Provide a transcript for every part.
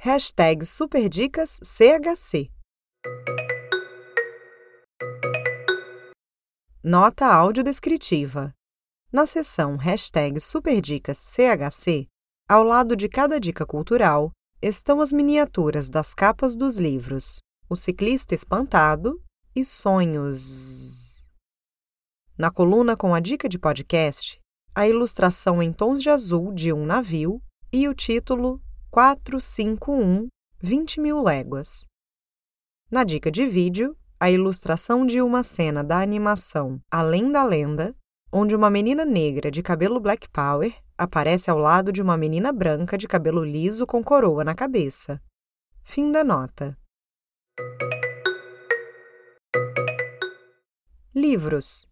#SuperDicasCHC. Nota audiodescritiva. Na seção #SuperDicasCHC, ao lado de cada dica cultural, estão as miniaturas das capas dos livros O Ciclista Espantado e Sonhos. Na coluna com a dica de podcast, a ilustração em tons de azul de um navio e o título 451 20.000 léguas. Na dica de vídeo, a ilustração de uma cena da animação Além da Lenda, onde uma menina negra de cabelo Black Power aparece ao lado de uma menina branca de cabelo liso com coroa na cabeça. Fim da nota. Livros.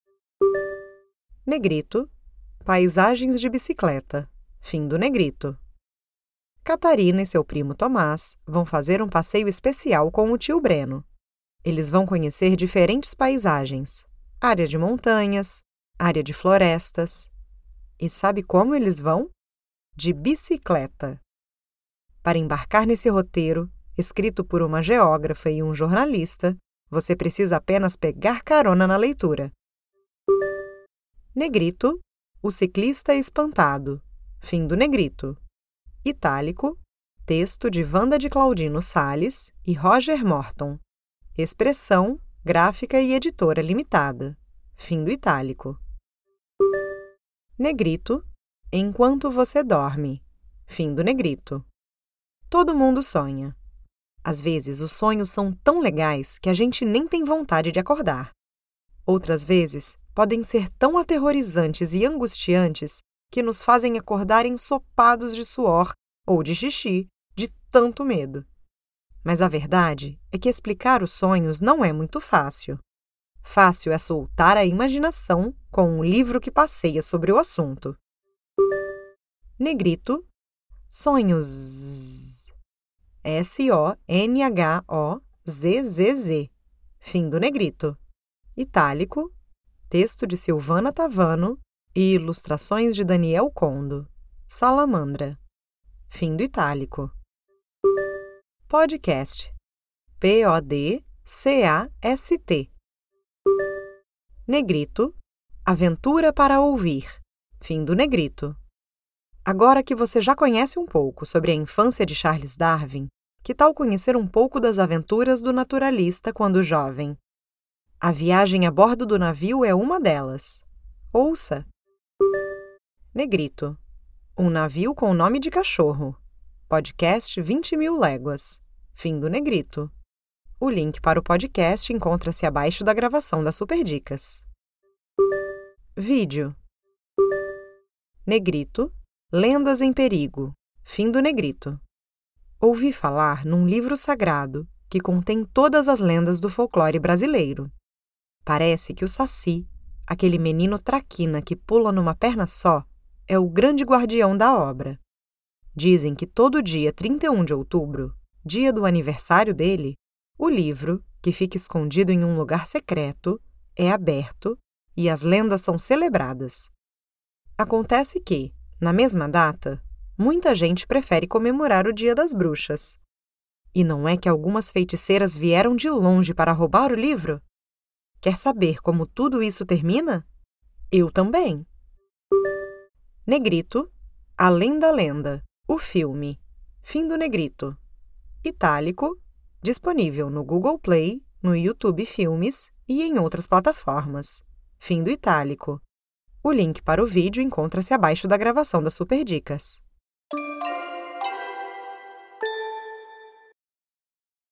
Negrito. Paisagens de bicicleta. Fim do Negrito. Catarina e seu primo Tomás vão fazer um passeio especial com o tio Breno. Eles vão conhecer diferentes paisagens, área de montanhas, área de florestas. E sabe como eles vão? De bicicleta. Para embarcar nesse roteiro, escrito por uma geógrafa e um jornalista, você precisa apenas pegar carona na leitura. Negrito, o ciclista espantado. Fim do Negrito. Itálico, texto de Wanda de Claudino Salles e Roger Morton. Expressão, gráfica e editora limitada. Fim do itálico. Negrito, enquanto você dorme. Fim do Negrito. Todo mundo sonha. Às vezes, os sonhos são tão legais que a gente nem tem vontade de acordar. Outras vezes, podem ser tão aterrorizantes e angustiantes que nos fazem acordar ensopados de suor ou de xixi, de tanto medo. Mas a verdade é que explicar os sonhos não é muito fácil. Fácil é soltar a imaginação com um livro que passeia sobre o assunto. Negrito, sonhos. SONHOZZZ. Fim do Negrito. Itálico, texto de Silvana Tavano e ilustrações de Daniel Condo. Salamandra. Fim do itálico. Podcast. PODCAST. Negrito. Aventura para ouvir. Fim do Negrito. Agora que você já conhece um pouco sobre a infância de Charles Darwin, que tal conhecer um pouco das aventuras do naturalista quando jovem? A viagem a bordo do navio é uma delas. Ouça! Negrito. Um navio com nome de cachorro. Podcast 20.000 léguas. Fim do Negrito. O link para o podcast encontra-se abaixo da gravação das Superdicas. Vídeo. Negrito. Lendas em Perigo. Fim do Negrito. Ouvi falar num livro sagrado que contém todas as lendas do folclore brasileiro. Parece que o Saci, aquele menino traquina que pula numa perna só, é o grande guardião da obra. Dizem que todo dia 31 de outubro, dia do aniversário dele, o livro, que fica escondido em um lugar secreto, é aberto e as lendas são celebradas. Acontece que, na mesma data, muita gente prefere comemorar o Dia das Bruxas. E não é que algumas feiticeiras vieram de longe para roubar o livro? Quer saber como tudo isso termina? Eu também! Negrito, Além da Lenda, o filme. Fim do Negrito. Itálico, disponível no Google Play, no YouTube Filmes e em outras plataformas. Fim do itálico. O link para o vídeo encontra-se abaixo da gravação das Superdicas.